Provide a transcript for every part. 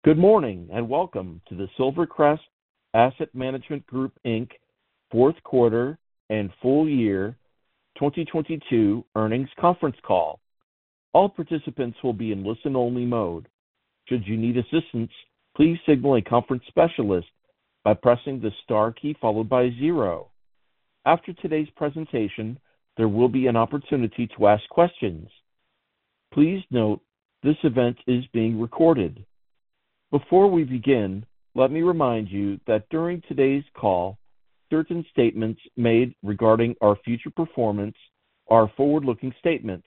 Good morning, and welcome to the Silvercrest Asset Management Group, Inc. fourth quarter and full year 2022 earnings conference call. All participants will be in listen-only mode. Should you need assistance, please signal a conference specialist by pressing the star key followed by 0. After today's presentation, there will be an opportunity to ask questions. Please note this event is being recorded. Before we begin, let me remind you that during today's call, certain statements made regarding our future performance are forward-looking statements.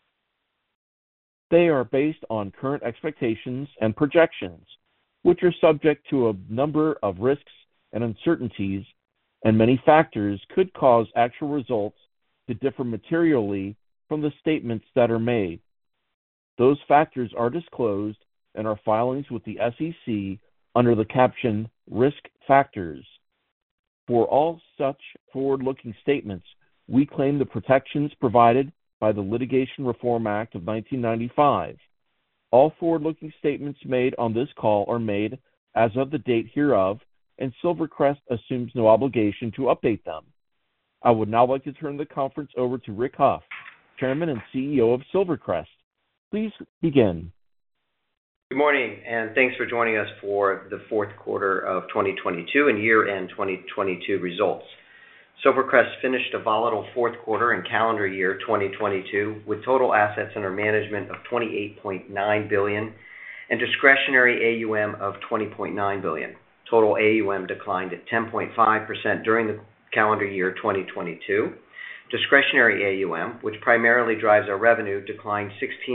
They are based on current expectations and projections, which are subject to a number of risks and uncertainties, and many factors could cause actual results to differ materially from the statements that are made. Those factors are disclosed in our filings with the SEC under the caption Risk Factors. For all such forward-looking statements, we claim the protections provided by the Litigation Reform Act of 1995. All forward-looking statements made on this call are made as of the date hereof, and Silvercrest assumes no obligation to update them. I would now like to turn the conference over to Rick Hough, Chairman and CEO of Silvercrest. Please begin. Good morning, and thanks for joining us for the fourth quarter of 2022 and year-end 2022 results. Silvercrest finished a volatile fourth quarter and calendar year 2022 with total assets under management of $28.9 billion and discretionary AUM of $20.9 billion. Total AUM declined at 10.5% during the calendar year 2022. Discretionary AUM, which primarily drives our revenue, declined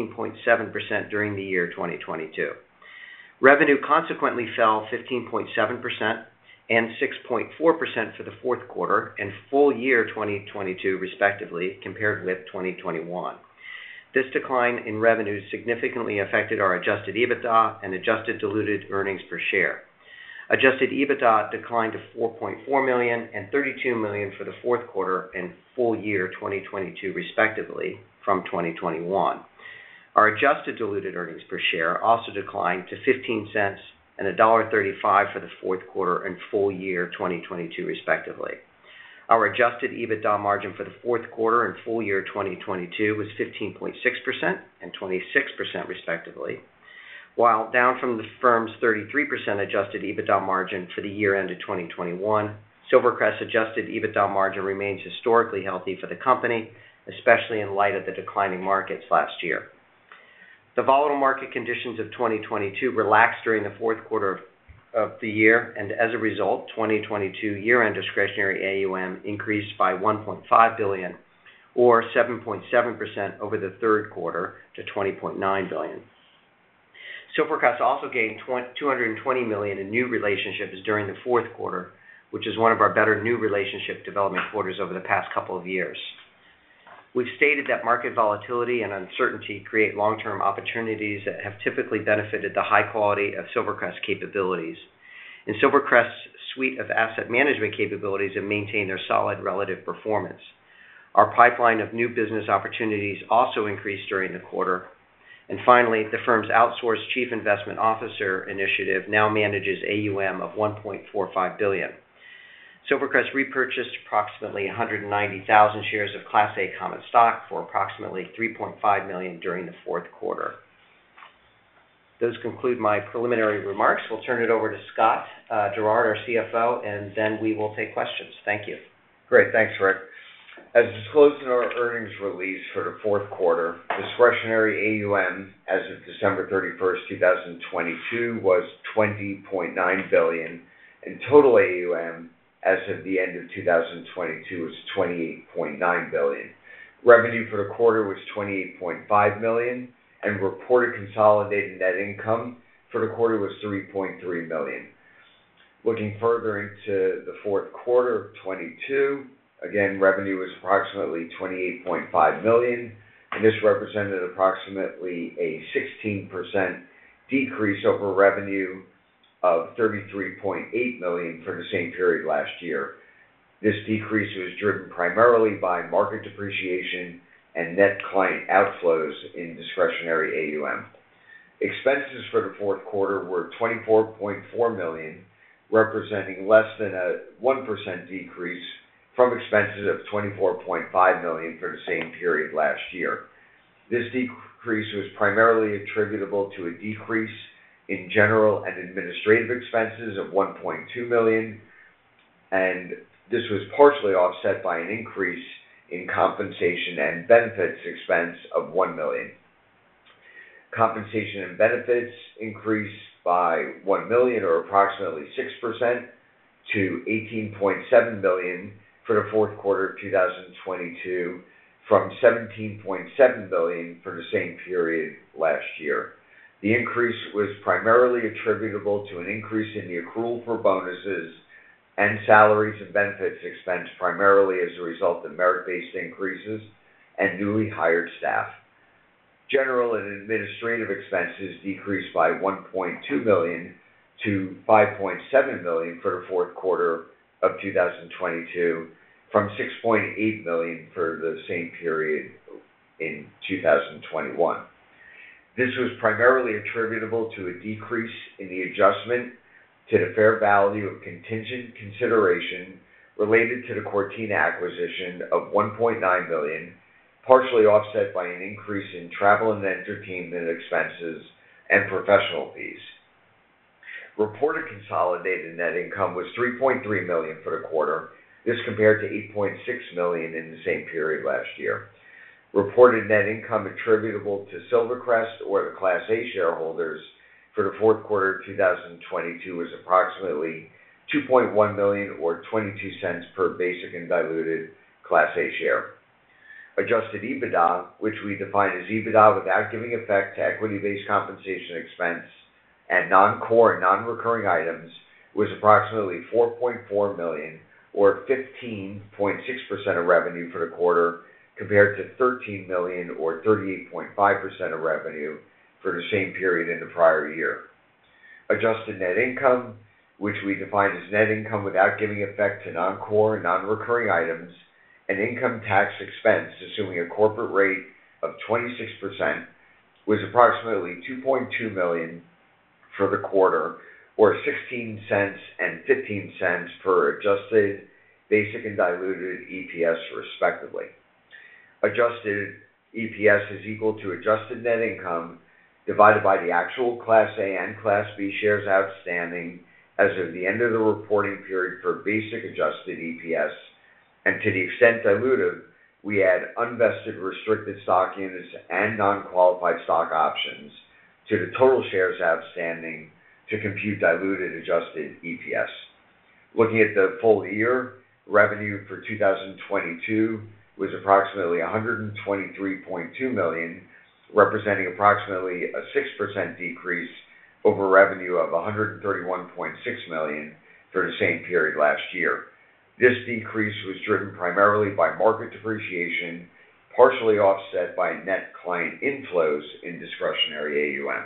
16.7% during the year 2022. Revenue consequently fell 15.7% and 6.4% for the fourth quarter and full year 2022, respectively, compared with 2021. This decline in revenue significantly affected our adjusted EBITDA and adjusted diluted earnings per share. Adjusted EBITDA declined to $4.4 million and $32 million for the fourth quarter and full year 2022, respectively, from 2021. Our adjusted diluted earnings per share also declined to 15 cents and $1.35 for the fourth quarter and full year 2022, respectively. Our adjusted EBITDA margin for the fourth quarter and full year 2022 was 15.6% and 26%, respectively. While down from the firm's 33% adjusted EBITDA margin for the year ended 2021, Silvercrest's adjusted EBITDA margin remains historically healthy for the company, especially in light of the declining markets last year. The volatile market conditions of 2022 relaxed during the fourth quarter of the year, and as a result, 2022 year-end discretionary AUM increased by $1.5 billion, or 7.7% over the third quarter to $20.9 billion. Silvercrest also gained $220 million in new relationships during the fourth quarter, which is one of our better new relationship development quarters over the past couple of years. We've stated that market volatility and uncertainty create long-term opportunities that have typically benefited the high quality of Silvercrest capabilities. And Silvercrest's suite of asset management capabilities have maintained their solid relative performance. Our pipeline of new business opportunities also increased during the quarter. And finally, the firm's outsourced chief investment officer initiative now manages AUM of $1.45 billion. Silvercrest repurchased approximately 190,000 shares of Class A common stock for approximately $3.5 million during the fourth quarter. Those conclude my preliminary remarks. We'll turn it over to Scott Gerard, our CFO, and then we will take questions. Thank you. Great. Thanks, Rick. As disclosed in our earnings release for the fourth quarter, discretionary AUM as of December 31st, 2022 was $20.9 billion, and total AUM as of the end of 2022 was $28.9 billion. Revenue for the quarter was $28.5 million, and reported consolidated net income for the quarter was $3.3 million. Looking further into the fourth quarter of 2022, again, revenue was approximately $28.5 million, and this represented approximately a 16% decrease over revenue of $33.8 million for the same period last year. This decrease was driven primarily by market depreciation and net client outflows in discretionary AUM. Expenses for the fourth quarter were $24.4 million, representing less than a 1% decrease from expenses of $24.5 million for the same period last year. This decrease was primarily attributable to a decrease in general and administrative expenses of $1.2 million, and this was partially offset by an increase in compensation and benefits expense of $1 million. Compensation and benefits increased by $1 million, or approximately 6%, to $18.7 million for the fourth quarter of 2022, from $17.7 million for the same period last year. The increase was primarily attributable to an increase in the accrual for bonuses and salaries and benefits expense, primarily as a result of merit-based increases and newly hired staff. General and administrative expenses decreased by $1.2 million to $5.7 million for the fourth quarter of 2022, from $6.8 million for the same period in 2021. This was primarily attributable to a decrease in the adjustment to the fair value of contingent consideration related to the Cortina acquisition of $1.9 million, partially offset by an increase in travel and entertainment expenses and professional fees. Reported consolidated net income was $3.3 million for the quarter. This compared to $8.6 million in the same period last year. Reported net income attributable to Silvercrest or the Class A shareholders for the fourth quarter of 2022 was approximately $2.1 million, or 22 cents per basic and diluted Class A share. Adjusted EBITDA, which we define as EBITDA without giving effect to equity-based compensation expense and non-core and non-recurring items, was approximately $4.4 million, or 15.6% of revenue for the quarter, compared to $13 million, or 38.5% of revenue for the same period in the prior year. Adjusted net income, which we define as net income without giving effect to non-core and non-recurring items and income tax expense, assuming a corporate rate of 26%, was approximately $2.2 million for the quarter, or 16 cents and 15 cents per adjusted basic and diluted EPS, respectively. Adjusted EPS is equal to adjusted net income divided by the actual Class A and Class B shares outstanding as of the end of the reporting period for basic adjusted EPS, and to the extent dilutive, we add unvested restricted stock units and non-qualified stock options to the total shares outstanding to compute diluted adjusted EPS. Looking at the full year, revenue for 2022 was approximately $123.2 million, representing approximately a 6% decrease over revenue of $131.6 million for the same period last year. This decrease was driven primarily by market depreciation, partially offset by net client inflows in discretionary AUM.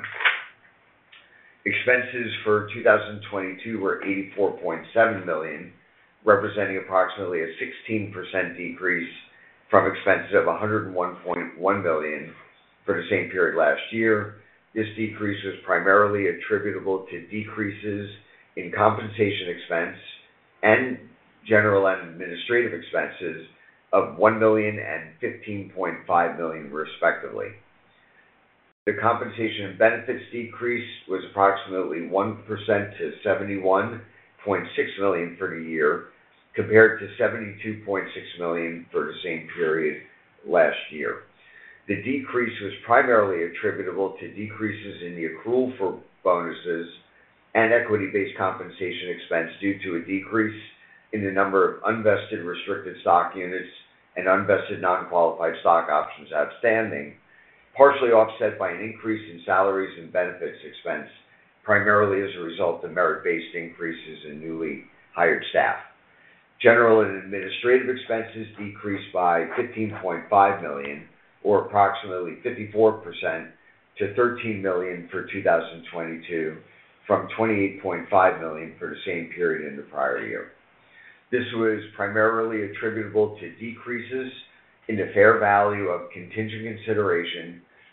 Expenses for 2022 were $84.7 million, representing approximately a 16% decrease from expenses of $101.1 million for the same period last year. This decrease was primarily attributable to decreases in compensation expense and general and administrative expenses of $1 million and $15.5 million, respectively. The compensation and benefits decrease was approximately 1% to $71.6 million for the year, compared to $72.6 million for the same period last year. The decrease was primarily attributable to decreases in the accrual for bonuses and equity-based compensation expense due to a decrease in the number of unvested restricted stock units and unvested non-qualified stock options outstanding, partially offset by an increase in salaries and benefits expense, primarily as a result of merit-based increases in newly hired staff. General and administrative expenses decreased by $15.5 million, or approximately 54%, to $13 million for 2022, from $28.5 million for the same period in the prior year. This was primarily attributable to decreases in the fair value of contingent consideration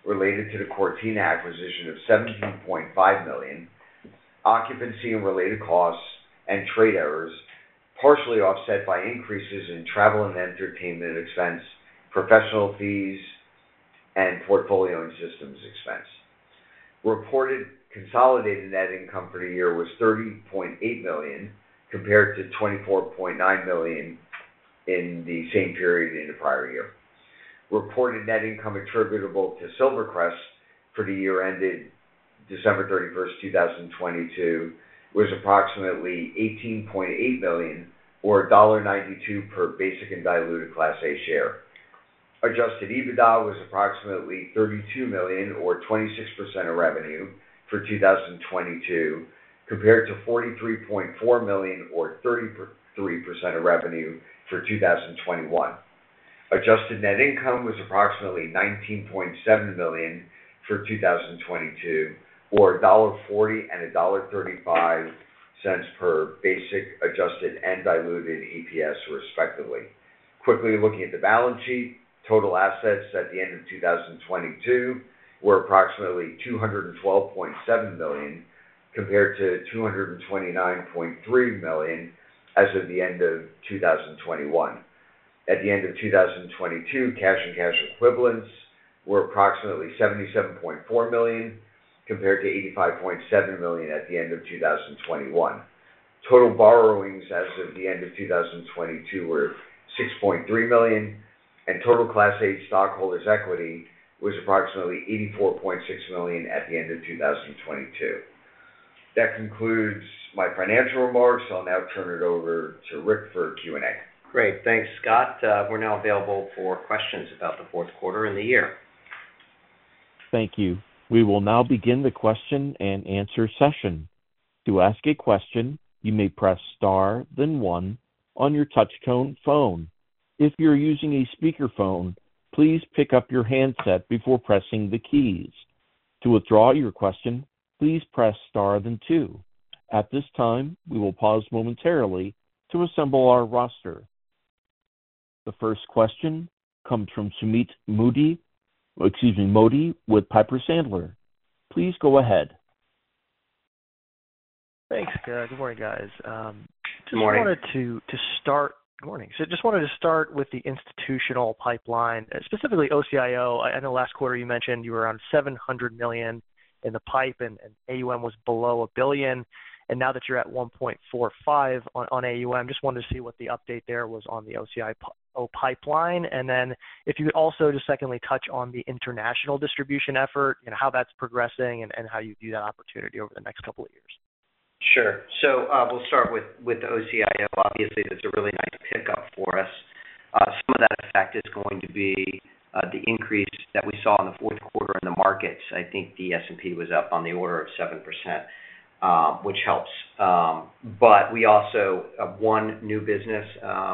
related to the Cortina acquisition of $17.5 million, occupancy and related costs, and trade errors, partially offset by increases in travel and entertainment expense, professional fees, and portfolio and systems expense. Reported consolidated net income for the year was $30.8 million compared to $24.9 million in the same period in the prior year. Reported net income attributable to Silvercrest for the year ended December 31st, 2022 was approximately $18.8 million or $1.92 per basic and diluted Class A share. Adjusted EBITDA was approximately $32 million or 26% of revenue for 2022 compared to $43.4 million or 33% of revenue for 2021. Adjusted net income was approximately $19.7 million for 2022 or $1.40 and $1.35 per basic, adjusted, and diluted EPS, respectively. Quickly looking at the balance sheet, total assets at the end of 2022 were approximately $212.7 million compared to $229.3 million as of the end of 2021. At the end of 2022, cash and cash equivalents were approximately $77.4 million compared to $85.7 million at the end of 2021. Total borrowings as of the end of 2022 were $6.3 million, and total Class A stockholders' equity was approximately $84.6 million at the end of 2022. That concludes my financial remarks. I'll now turn it over to Rick for Q&A. Great. Thanks, Scott. We're now available for questions about the fourth quarter and the year. Thank you. We will now begin the question and answer session. To ask a question, you may press star, then one on your touch-tone phone. If you're using a speakerphone, please pick up your handset before pressing the keys. To withdraw your question, please press star, then two. At this time, we will pause momentarily to assemble our roster. The first question comes from Sumeet Mody with Piper Sandler. Please go ahead. Thanks. Good morning, guys. Good morning. Good morning. So just wanted to start with the institutional pipeline, specifically OCIO. I know last quarter you mentioned you were around $700 million in the pipe and AUM was below $1 billion. And now that you're at 1.45 on AUM, just wanted to see what the update there was on the OCIO pipeline. And then if you could also just secondly touch on the international distribution effort, how that's progressing and how you view that opportunity over the next couple of years. Sure. So we'll start with the OCIO. Obviously, that's a really nice pickup for us. Some of that effect is going to be the increase that we saw in the fourth quarter in the markets. I think the S&P was up on the order of 7%, which helps. But we also won new business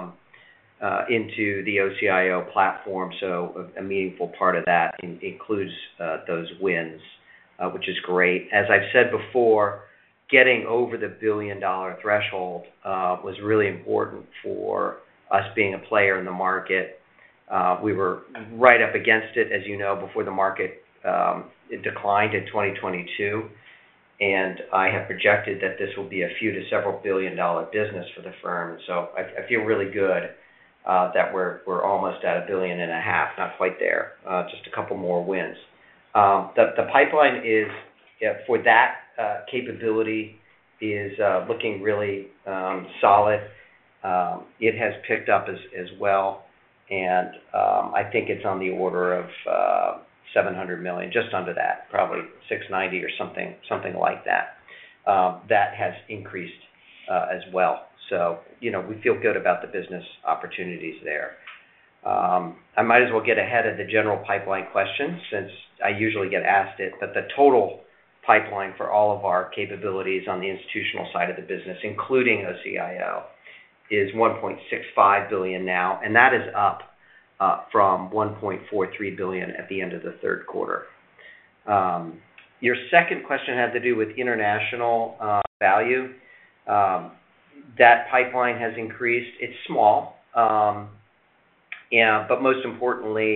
into the OCIO platform, so a meaningful part of that includes those wins, which is great. As I've said before, getting over the $1 billion threshold was really important for us being a player in the market. We were right up against it, as you know, before the market it declined in 2022. And I have projected that this will be a few to several $1 billion business for the firm. So I feel really good that we're almost at $1.5 billion, not quite there, just a couple more wins. The pipeline is for that capability is looking really solid. It has picked up as well, and I think it's on the order of $700 million, just under that, probably $690 or something like that. That has increased as well. So, we feel good about the business opportunities there. I might as well get ahead of the general pipeline question since I usually get asked it, but the total pipeline for all of our capabilities on the institutional side of the business, including OCIO, is $1.65 billion now, and that is up from $1.43 billion at the end of the third quarter. Your second question had to do with international value. That pipeline has increased. It's small, but most importantly,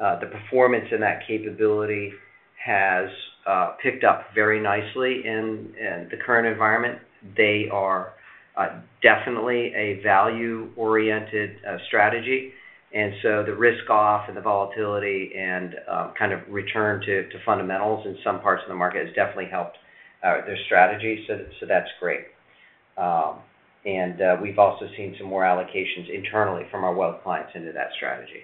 The performance in that capability has picked up very nicely in the current environment. They are definitely a value-oriented strategy, and so the risk-off and the volatility and kind of return to fundamentals in some parts of the market has definitely helped their strategy, so that's great. And we've also seen some more allocations internally from our wealth clients into that strategy.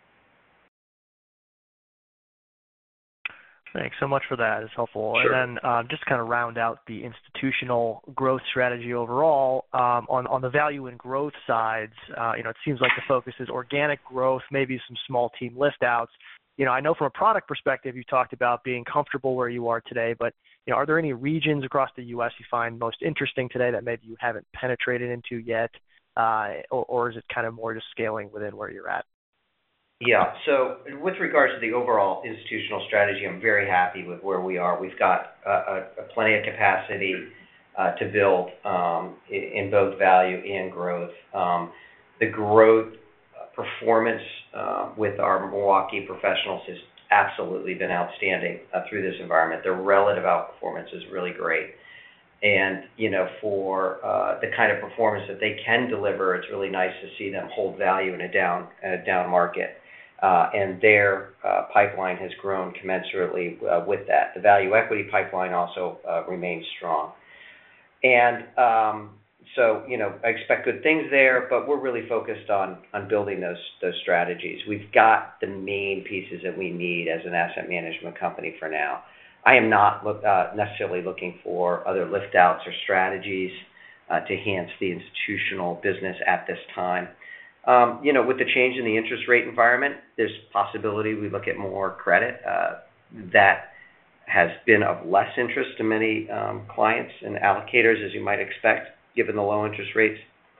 Thanks so much for that. It's helpful. Sure. And then just kind of round out the institutional growth strategy overall, on the value and growth sides, it seems like the focus is organic growth, maybe some small team lift outs. I know from a product perspective, you talked about being comfortable where you are today, but are there any regions across the U.S. you find most interesting today that maybe you haven't penetrated into yet, or is it kind of more just scaling within where you're at? Yeah. So with regards to the overall institutional strategy, I'm very happy with where we are. We've got plenty of capacity to build in both value and growth. The growth performance with our Milwaukee professionals has absolutely been outstanding through this environment. Their relative outperformance is really great. And, for the kind of performance that they can deliver, it's really nice to see them hold value in a down market. And their pipeline has grown commensurately with that. The value equity pipeline also remains strong. And so, I expect good things there, but we're really focused on building those strategies. We've got the main pieces that we need as an asset management company for now. I am not necessarily looking for other lift outs or strategies to enhance the institutional business at this time. With the change in the interest rate environment, there's possibility we look at more credit. That has been of less interest to many clients and allocators, as you might expect, given the low interest rates.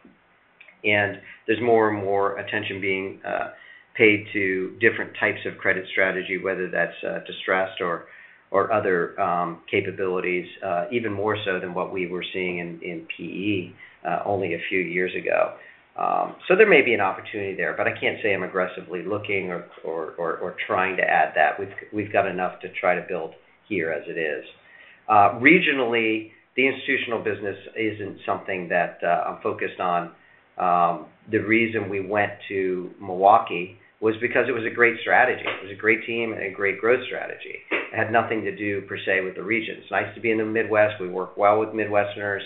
And there's more and more attention being paid to different types of credit strategy, whether that's distressed or other capabilities, even more so than what we were seeing in PE only a few years ago. So there may be an opportunity there, but I can't say I'm aggressively looking or trying to add that. We've got enough to try to build here as it is. Regionally, the institutional business isn't something that I'm focused on. The reason we went to Milwaukee was because it was a great strategy. It was a great team and a great growth strategy. It had nothing to do, per se, with the region. It's nice to be in the Midwest. We work well with Midwesterners.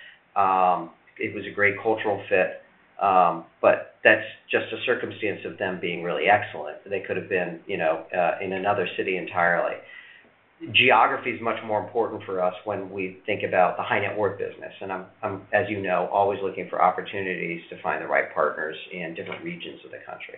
It was a great cultural fit. But that's just a circumstance of them being really excellent. They could have been, in another city entirely. Geography is much more important for us when we think about the high net worth business. And I'm, as you know, always looking for opportunities to find the right partners in different regions of the country.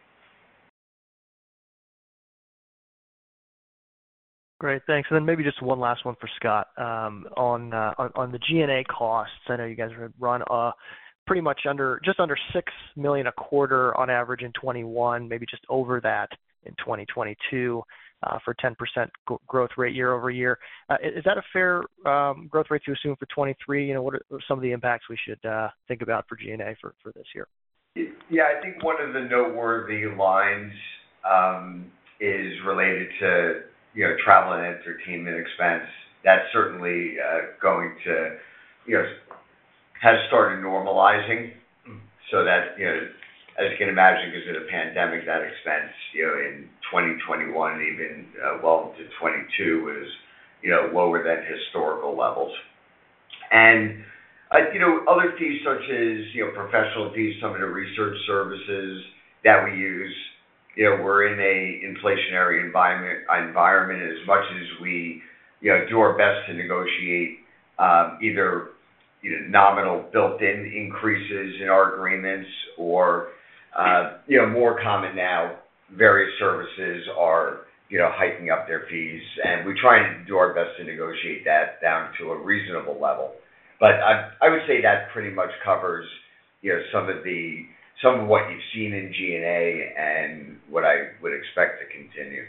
Great, thanks. And then maybe just one last one for Scott on the G&A costs. I know you guys run pretty much just under $6 million a quarter on average in 21, maybe just over that in 2022 for 10% growth rate year over year. Is that a fair growth rate to assume for 23? What are some of the impacts we should think about for G&A for this year? Yeah, I think one of the noteworthy lines is related to travel and entertainment expense. That's certainly going to has started normalizing, so that as you can imagine, because of the pandemic, that expense in 2021 even well into 22 was lower than historical levels. And other fees such as professional fees, some of the research services that we use. We're in a inflationary environment. As much as we do our best to negotiate either nominal built-in increases in our agreements or more common now, various services are hiking up their fees, and we try and do our best to negotiate that down to a reasonable level. But I would say that pretty much covers some of what you've seen in G&A and what I would expect to continue.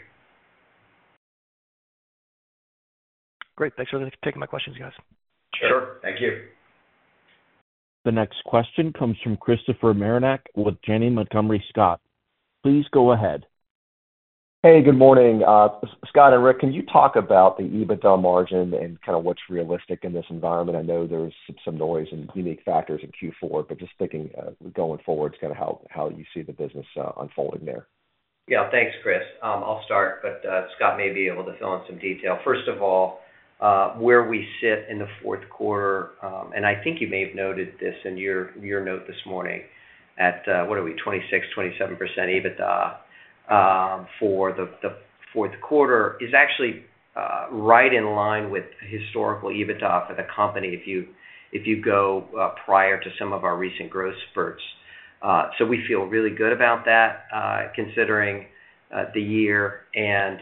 Great. Thanks for taking my questions, guys. Sure. Thank you. The next question comes from Christopher Marinac with Janney Montgomery Scott. Please go ahead. Hey, good morning. Scott and Rick, can you talk about the EBITDA margin and kind of what's realistic in this environment? I know there's some noise and unique factors in Q4, but just thinking going forward, kind of how you see the business unfolding there. Yeah, thanks, Chris. I'll start, but Scott may be able to fill in some detail. First of all, where we sit in the fourth quarter, and I think you may have noted this in your note this morning at, 27% EBITDA for the fourth quarter is actually right in line with historical EBITDA for the company if you go prior to some of our recent growth spurts. So we feel really good about that considering the year, and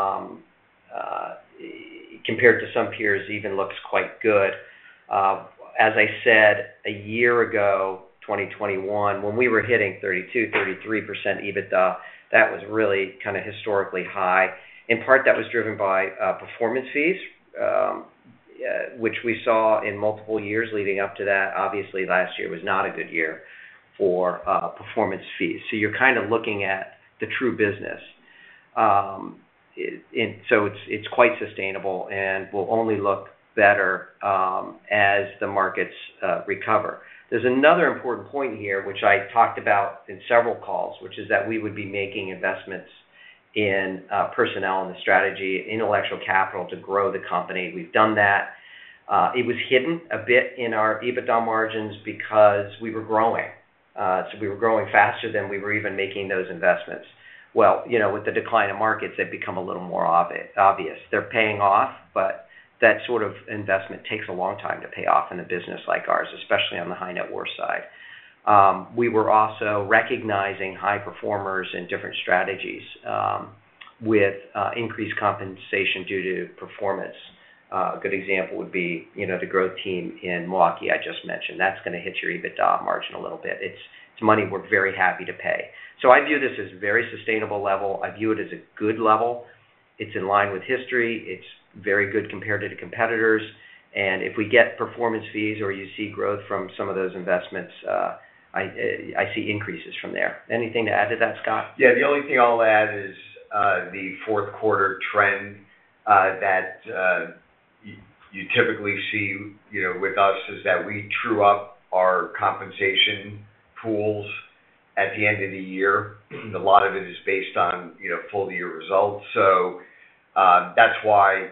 compared to some peers even looks quite good. As I said, a year ago, 2021, when we were hitting 33% EBITDA, that was really kind of historically high. In part, that was driven by performance fees, which we saw in multiple years leading up to that. Obviously, last year was not a good year for performance fees. So you're kind of looking at the true business. So it's quite sustainable and will only look better as the markets recover. There's another important point here, which I talked about in several calls, which is that we would be making investments in personnel and the strategy, intellectual capital to grow the company. We've done that. It was hidden a bit in our EBITDA margins because we were growing. So we were growing faster than we were even making those investments. Well, with the decline in markets, they've become a little more obvious. They're paying off, but that sort of investment takes a long time to pay off in a business like ours, especially on the high net worth side. We were also recognizing high performers in different strategies with increased compensation due to performance. A good example would be, the growth team in Milwaukee I just mentioned. That's going to hit your EBITDA margin a little bit. It's money we're very happy to pay. So I view this as a very sustainable level. I view it as a good level. It's in line with history. It's very good compared to the competitors. And if we get performance fees or you see growth from some of those investments, I see increases from there. Anything to add to that, Scott? Yeah, the only thing I'll add is the fourth quarter trend that you typically see, with us is that we true up our compensation pools at the end of the year. A lot of it is based on, full year results. So that's why,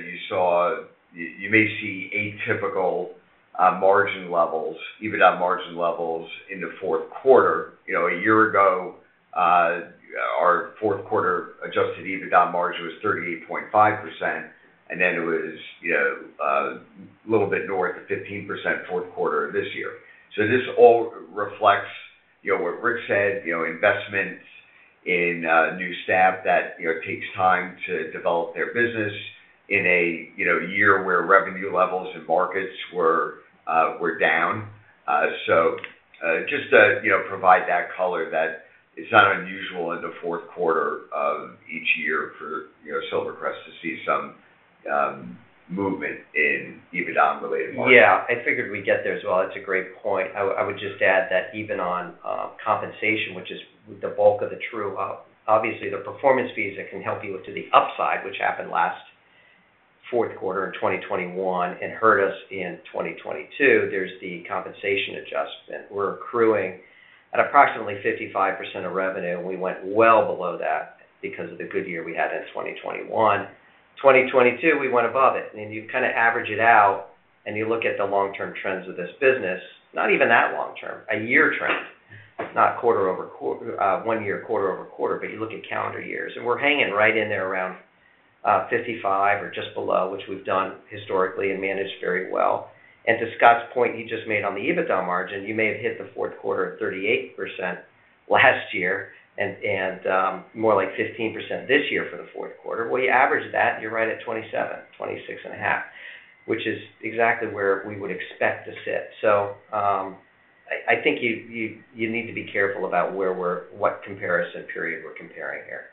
you may see atypical margin levels, EBITDA margin levels in the fourth quarter. A year ago, our fourth quarter adjusted EBITDA margin was 38.5%, and then it was, a little bit north of 15% fourth quarter of this year. So this all reflects, what Rick said, investments in new staff that, takes time to develop their business in a, year where revenue levels and markets were down. So just to, provide that color that it's not unusual in the fourth quarter of each year for, Silvercrest to see some movement in EBITDA-related margins. Yeah, I figured we'd get there as well. That's a great point. I would just add that even on compensation, which is the bulk of the true up, obviously the performance fees that can help you to the upside, which happened last fourth quarter in 2021 and hurt us in 2022, there's the compensation adjustment. We're accruing at approximately 55% of revenue, and we went well below that because of the good year we had in 2021. 2022, we went above it. And you kind of average it out, and you look at the long-term trends of this business, not even that long-term, a year trend, not quarter over quarter, 1 year, quarter over quarter, but you look at calendar years. And we're hanging right in there around 55 or just below, which we've done historically and managed very well. And to Scott's point he just made on the EBITDA margin, you may have hit the fourth quarter at 38% last year and more like 15% this year for the fourth quarter. Well, you average that, you're right at 26.5, which is exactly where we would expect to sit. So I think you need to be careful about what comparison period we're comparing here.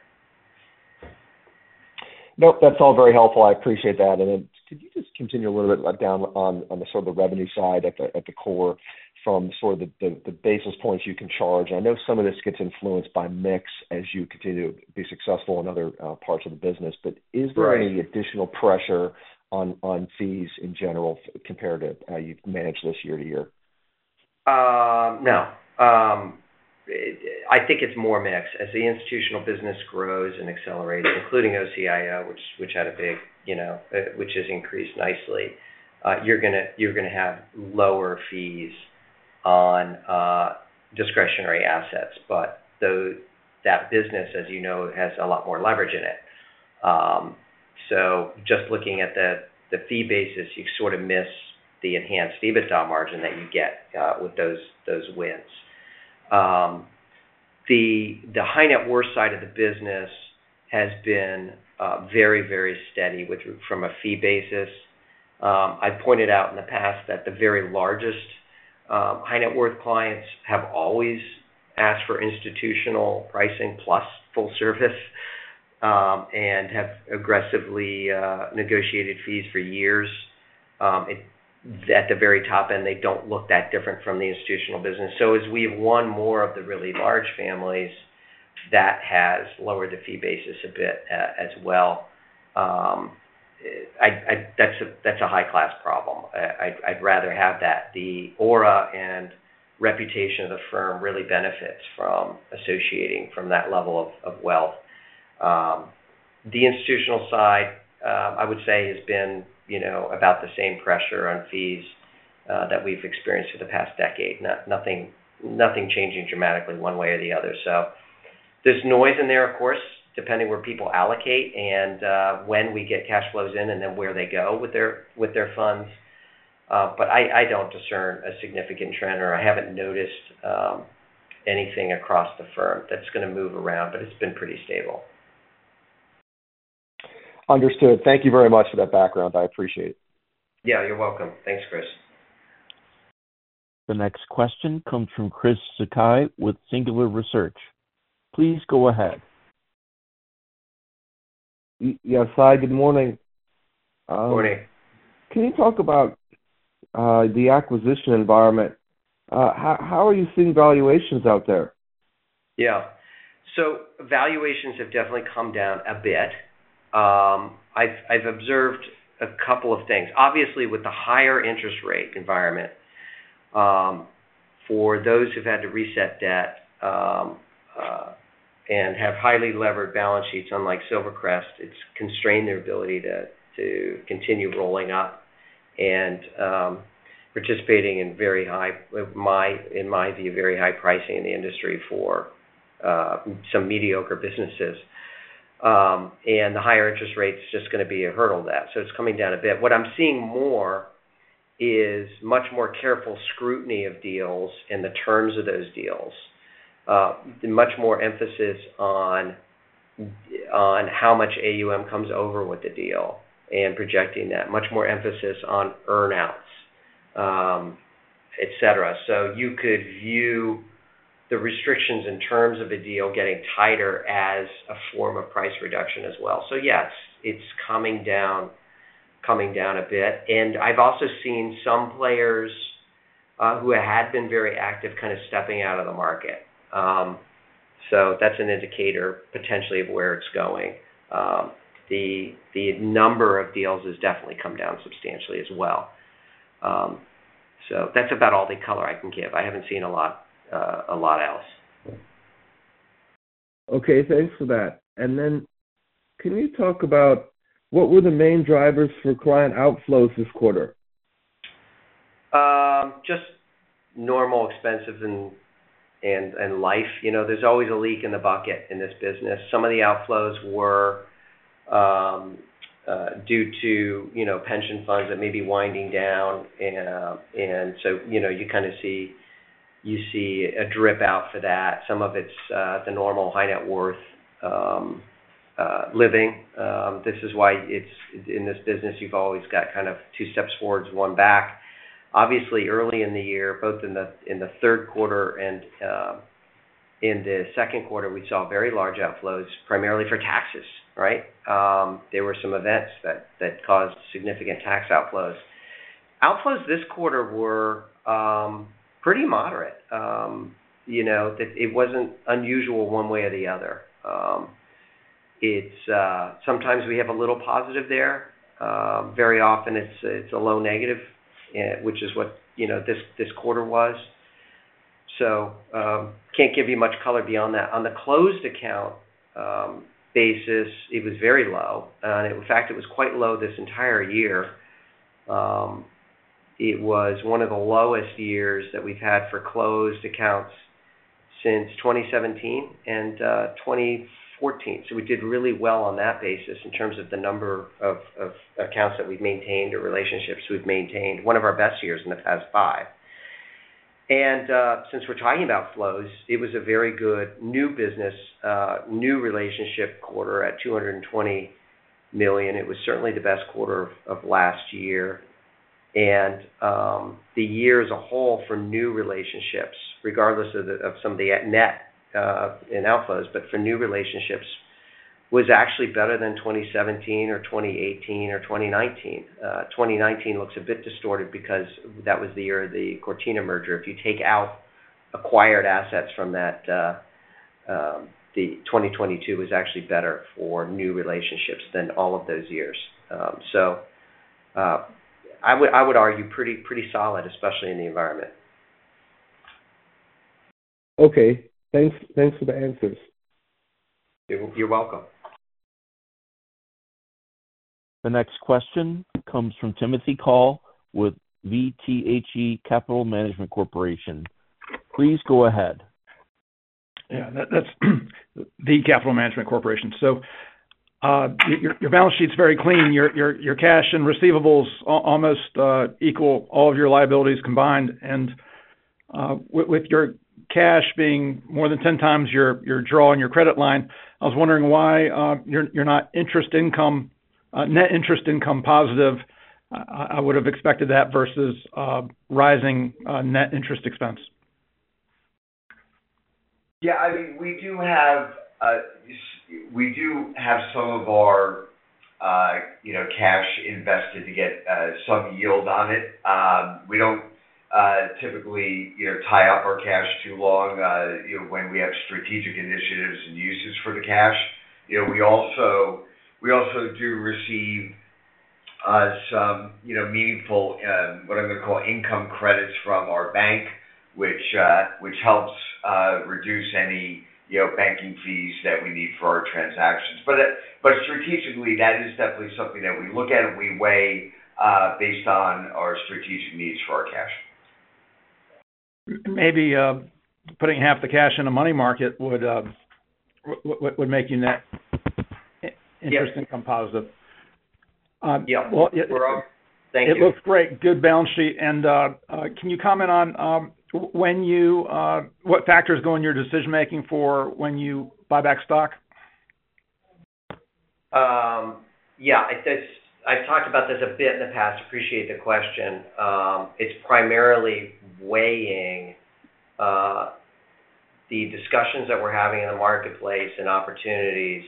Nope, that's all very helpful. I appreciate that. And then could you just continue a little bit down on the sort of the revenue side at the core from sort of the basis points you can charge. I know some of this gets influenced by mix as you continue to be successful in other parts of the business, but is there any additional pressure on fees in general compared to how you've managed this year to year? No. I think it's more mixed. As the institutional business grows and accelerates, including OCIO, which had a big, which has increased nicely, you're gonna have lower fees on discretionary assets, but that business, as you know, has a lot more leverage in it. So just looking at the fee basis, you sort of miss the enhanced EBITDA margin that you get with those wins. The high net worth side of the business has been very, very steady from a fee basis. I've pointed out in the past that the very largest high net worth clients have always asked for institutional pricing plus full service, and have aggressively negotiated fees for years. At the very top end, they don't look that different from the institutional business. So as we've won more of the really large families, that has lowered the fee basis a bit as well. That's a high class problem. I'd rather have that. The aura and reputation of the firm really benefits from associating from that level of wealth. The institutional side, I would say, has been about the same pressure on fees that we've experienced for the past decade. Nothing changing dramatically one way or the other. So there's noise in there, of course, depending where people allocate and when we get cash flows in and then where they go with their funds. But I don't discern a significant trend, or I haven't noticed anything across the firm that's going to move around, but it's been pretty stable. Understood. Thank you very much for that background. I appreciate it. Yeah, you're welcome. Thanks, Chris. The next question comes from Chris Sakai with Singular Research. Please go ahead. Yes, hi, good morning. Morning. Can you talk about the acquisition environment? How are you seeing valuations out there? Yeah. So valuations have definitely come down a bit. I've observed a couple of things. Obviously, with the higher interest rate environment, for those who've had to reset debt and have highly levered balance sheets, unlike Silvercrest, it's constrained their ability to continue rolling up and participating in very high, in my view, very high pricing in the industry for some mediocre businesses. And the higher interest rate's just going to be a hurdle to that. So it's coming down a bit. What I'm seeing more is much more careful scrutiny of deals and the terms of those deals. Much more emphasis on how much AUM comes over with the deal and projecting that. Much more emphasis on earnouts, et cetera. So you could view the restrictions in terms of a deal getting tighter as a form of price reduction as well. So yes, it's coming down a bit. And I've also seen some players who had been very active kind of stepping out of the market. So that's an indicator potentially of where it's going. The number of deals has definitely come down substantially as well. So that's about all the color I can give. I haven't seen a lot else. Okay, thanks for that. And then can you talk about what were the main drivers for client outflows this quarter? Just normal expenses and life. There's always a leak in the bucket in this business. Some of the outflows were due to pension funds that may be winding down, and so you kind of see a drip out for that. Some of it's the normal high net worth living. This is why it's in this business you've always got kind of two steps forwards, one back. Obviously, early in the year, both in the third quarter and in the second quarter, we saw very large outflows, primarily for taxes. Right? There were some events that caused significant tax outflows. Outflows this quarter were pretty moderate. That it wasn't unusual one way or the other. It's sometimes we have a little positive there. Very often it's a low negative, which is what this quarter was. So can't give you much color beyond that. On the closed account basis, it was very low. In fact, it was quite low this entire year. It was one of the lowest years that we've had for closed accounts since 2017 and 2014. So we did really well on that basis in terms of the number of accounts that we've maintained or relationships we've maintained. One of our best years in the past 5. And since we're talking about flows, it was a very good new business, new relationship quarter at $220 million. It was certainly the best quarter of last year. And the year as a whole for new relationships, regardless of some of the net in outflows, but for new relationships, was actually better than 2017 or 2018 or 2019. 2019 looks a bit distorted because that was the year of the Cortina merger. If you take out acquired assets from that, the 2022 was actually better for new relationships than all of those years. So I would argue pretty solid, especially in the environment. Okay. Thanks for the answers. You're welcome. The next question comes from Timothy Call with VTHE Capital Management Corporation. Please go ahead. Yeah, that's the Capital Management Corporation. So your balance sheet's very clean. Your cash and receivables almost equal all of your liabilities combined. And with your cash being more than 10 times your draw on your credit line, I was wondering why you're not net interest income positive. I would have expected that versus rising net interest expense. Yeah, I mean, we do have some of our cash invested to get some yield on it. We don't typically tie up our cash too long when we have strategic initiatives and uses for the cash. We also do receive some meaningful what I'm going to call income credits from our bank, which helps reduce any banking fees that we need for our transactions. But strategically, that is definitely something that we look at and we weigh based on our strategic needs for our cash. Maybe putting half the cash in a money market would make you net interest income positive. Yeah. Well, Thank you. It looks great. Good balance sheet. And can you comment on what factors go in your decision making for when you buy back stock? Yeah, I've talked about this a bit in the past. Appreciate the question. It's primarily weighing the discussions that we're having in the marketplace and opportunities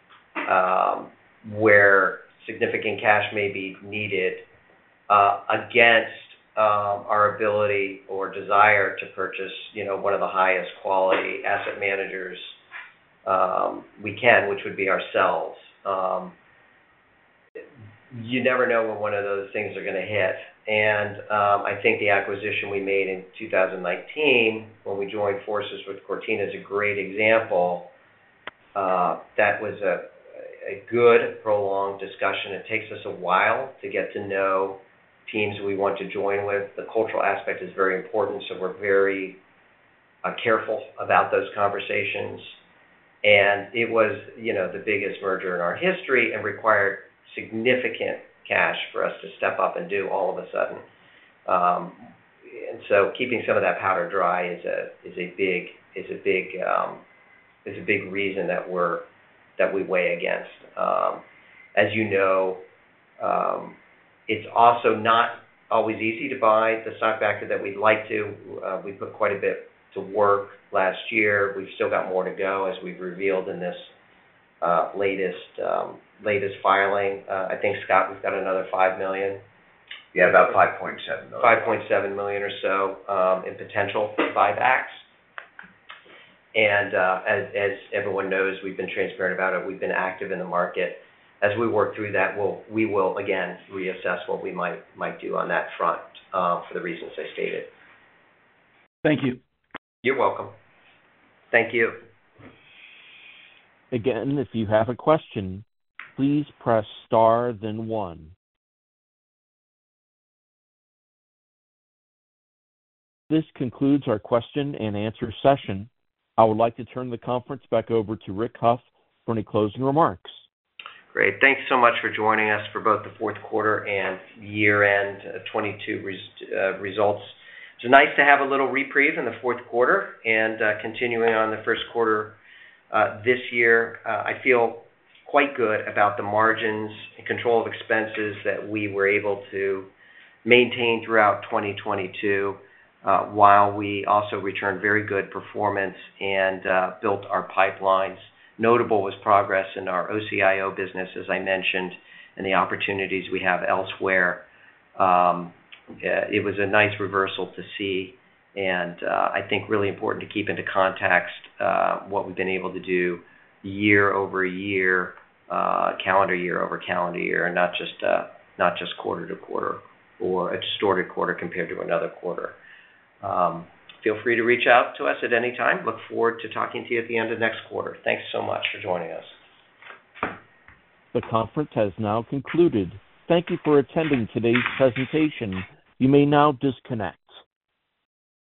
where significant cash may be needed against our ability or desire to purchase, one of the highest quality asset managers we can, which would be ourselves. You never know when one of those things are going to hit. And I think the acquisition we made in 2019 when we joined forces with Cortina is a great example. That was a good prolonged discussion. It takes us a while to get to know teams we want to join with. The cultural aspect is very important, so we're very careful about those conversations. And it was, the biggest merger in our history and required significant cash for us to step up and do all of a sudden. And so keeping some of that powder dry is a big reason that we weigh against. As you know, it's also not always easy to buy the stock back that we'd like to. We put quite a bit to work last year. We've still got more to go, as we've revealed in this latest filing. I think, Scott, we've got another $5 million. Yeah, about $5.7 million. $5.7 million or so in potential buybacks. And as everyone knows, we've been transparent about it. We've been active in the market. As we work through that, we will again reassess what we might do on that front for the reasons I stated. Thank you. You're welcome. Thank you. Again, if you have a question, please press star then one. This concludes our question and answer session. I would like to turn the conference back over to Rick Hough for any closing remarks. Great. Thanks so much for joining us for both the fourth quarter and year-end 22 results. It's nice to have a little reprieve in the fourth quarter and continuing on the first quarter this year. I feel quite good about the margins and control of expenses that we were able to maintain throughout 2022, while we also returned very good performance and built our pipelines. Notable was progress in our OCIO business, as I mentioned, and the opportunities we have elsewhere. It was a nice reversal to see, and I think really important to keep into context what we've been able to do year over year, calendar year over calendar year, and not just quarter to quarter or a distorted quarter compared to another quarter. Feel free to reach out to us at any time. Look forward to talking to you at the end of next quarter. Thanks so much for joining us. The conference has now concluded. Thank you for attending today's presentation. You may now disconnect.